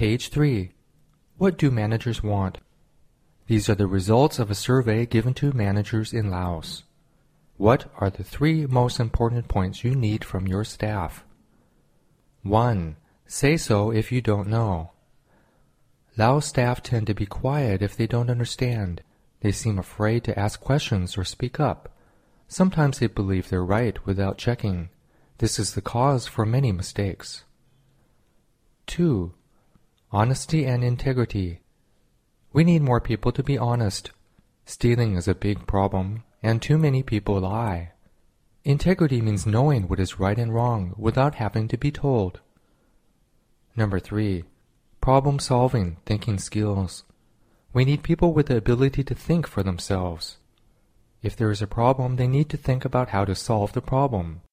Page 3. What do managers want? These are the results of a survey given to managers in Laos. What are the 3 most important points you need from your staff? 1. Say so if you don't know. Laos staff tend to be quiet if they don't understand. They seem afraid to ask questions or speak up. Sometimes they believe they're right without checking. This is the cause for many mistakes. 2. Honesty and integrity. We need more people to be honest. Stealing is a big problem, and too many people lie. Integrity means knowing what is right and wrong without having to be told. Number 3. Problem-solving, thinking skills. We need people with the ability to think for themselves. If there is a problem, they need to think about how to solve the problem.